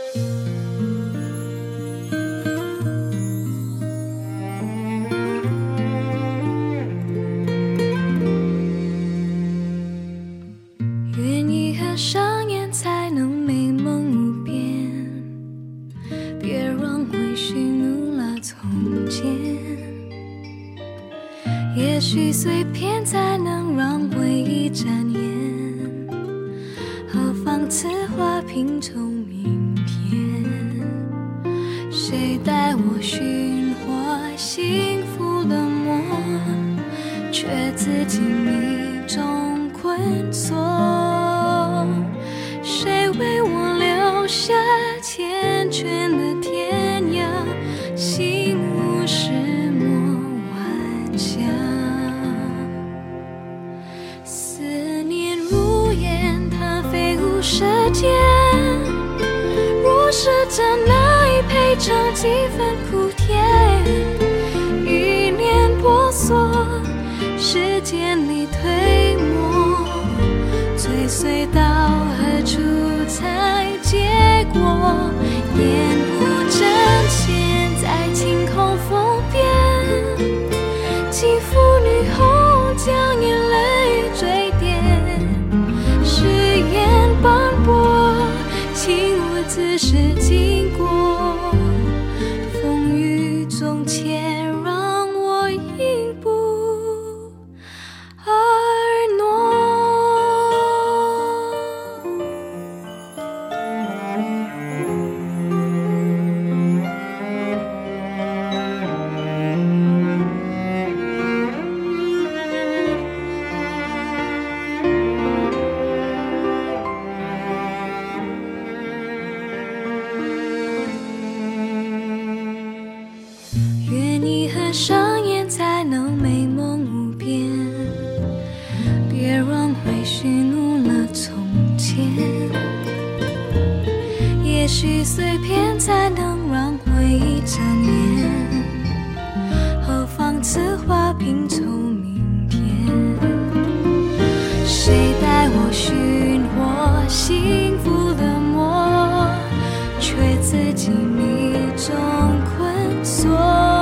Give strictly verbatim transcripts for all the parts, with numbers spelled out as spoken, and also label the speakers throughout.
Speaker 1: 愿遗憾上演才能美梦无边，别让回忆怒了从前。也许碎片才能让回忆展颜，何妨此花拼凑明天。谁带我寻获幸福的梦，却自己迷中困锁。谁为我留下缱绻的天涯，心无石墨晚霞。思念如烟，它飞舞舌尖，若是真爱配上几分苦甜，一念婆娑，时间里推磨，追随到何处才结果？烟雾正现在晴空风边，肌肤女后将眼泪坠点，誓言斑驳，情无自知经过，风雨中且让我一步而挪。愿遗憾上演才能美梦无边，别让回忆怒了从前。也许碎片才能让回忆展颜，何妨此花拼凑明天。谁带我寻获幸福的梦，却自己迷中困锁。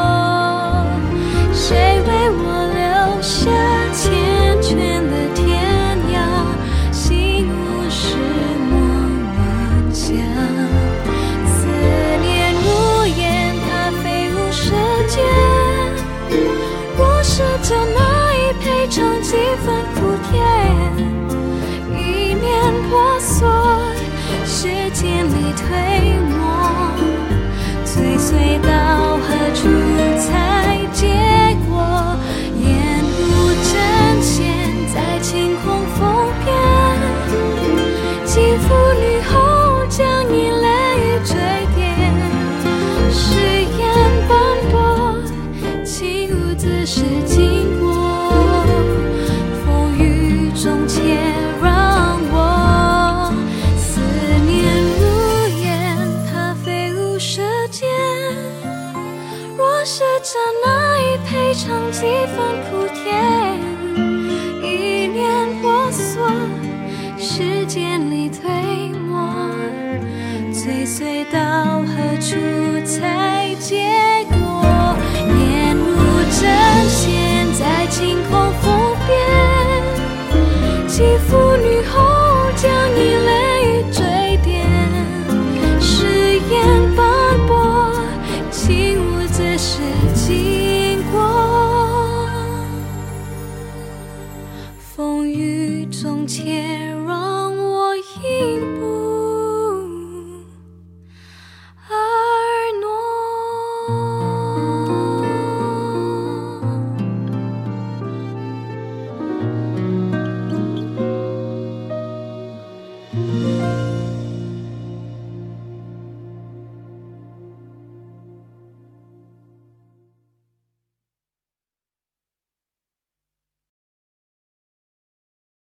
Speaker 1: 谁为我留下缱绻的天涯，心无石墨晚霞。思念如烟，它飞舞舌尖，若是真爱配上几分苦甜，一念婆娑，时间里推磨，追随到何处才结果？烟雾正现在晴空风边，肌肤女后将眼泪坠点，誓言斑驳，情无自知经过，风雨中且让我思念如烟，它飞舞舌尖。若是真爱配上几分苦甜，一念婆娑，时间里推磨，追随到何处才结果？烟雾正现在晴空风边，肌肤女后将眼泪坠点，誓言斑驳，情无自知经过，风雨中且让我一